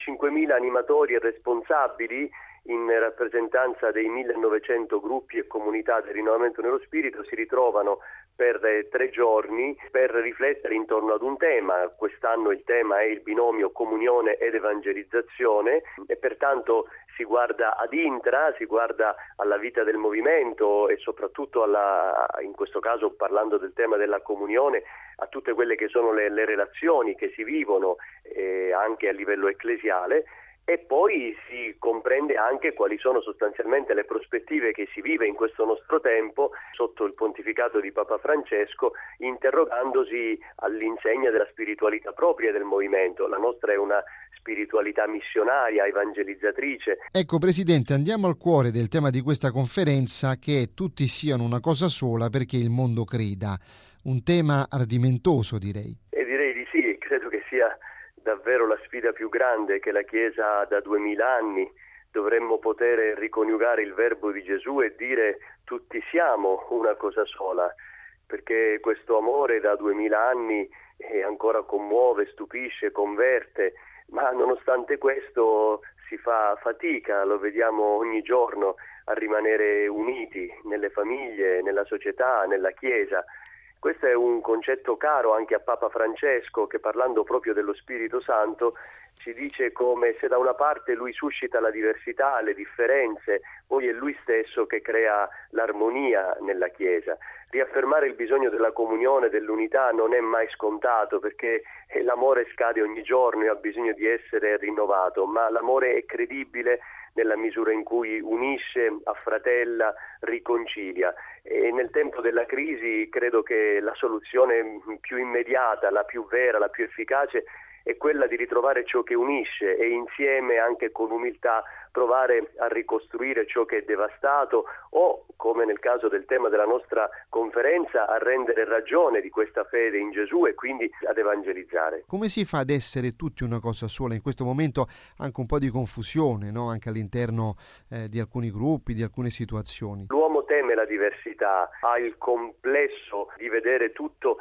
5.000 animatori e responsabili in rappresentanza dei 1.900 gruppi e comunità del Rinnovamento nello Spirito si ritrovano per 3 giorni per riflettere intorno ad un tema. Quest'anno il tema è il binomio comunione ed evangelizzazione e pertanto si guarda ad intra, si guarda alla vita del movimento e soprattutto in questo caso parlando del tema della comunione, a tutte quelle che sono le relazioni che si vivono anche a livello ecclesiale. E poi si comprende anche quali sono sostanzialmente le prospettive che si vive in questo nostro tempo sotto il pontificato di Papa Francesco, interrogandosi all'insegna della spiritualità propria del movimento. La nostra è una spiritualità missionaria, evangelizzatrice. Ecco Presidente, andiamo al cuore del tema di questa conferenza, che è tutti siano una cosa sola perché il mondo creda. Un tema ardimentoso, direi. E direi di sì, credo che sia davvero la sfida più grande che la Chiesa ha da 2000 anni. Dovremmo poter riconiugare il verbo di Gesù e dire tutti siamo una cosa sola, perché questo amore da 2000 anni ancora commuove, stupisce, converte, ma nonostante questo si fa fatica, lo vediamo ogni giorno, a rimanere uniti nelle famiglie, nella società, nella Chiesa. Questo è un concetto caro anche a Papa Francesco, che parlando proprio dello Spirito Santo ci dice come se da una parte lui suscita la diversità, le differenze, poi è lui stesso che crea l'armonia nella Chiesa. Riaffermare il bisogno della comunione, dell'unità non è mai scontato, perché l'amore scade ogni giorno e ha bisogno di essere rinnovato, ma l'amore è credibile nella misura in cui unisce, affratella, riconcilia. E nel tempo della crisi credo che la soluzione più immediata, la più vera, la più efficace è quella di ritrovare ciò che unisce e insieme, anche con umiltà, provare a ricostruire ciò che è devastato o, come nel caso del tema della nostra conferenza, a rendere ragione di questa fede in Gesù e quindi ad evangelizzare. Come si fa ad essere tutti una cosa sola? In questo momento anche un po' di confusione, no? Anche all'interno di alcuni gruppi, di alcune situazioni. L'uomo teme la diversità, ha il complesso di vedere tutto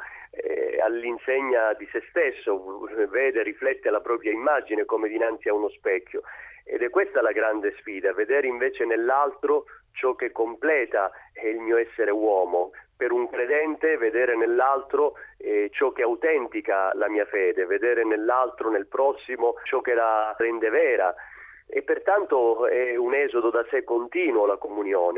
all'insegna di se stesso, vede, riflette la propria immagine come dinanzi a uno specchio, ed è questa la grande sfida, vedere invece nell'altro ciò che completa il mio essere uomo. Per un credente vedere nell'altro ciò che autentica la mia fede, vedere nell'altro, nel prossimo, ciò che la rende vera, e pertanto è un esodo da sé continuo la comunione.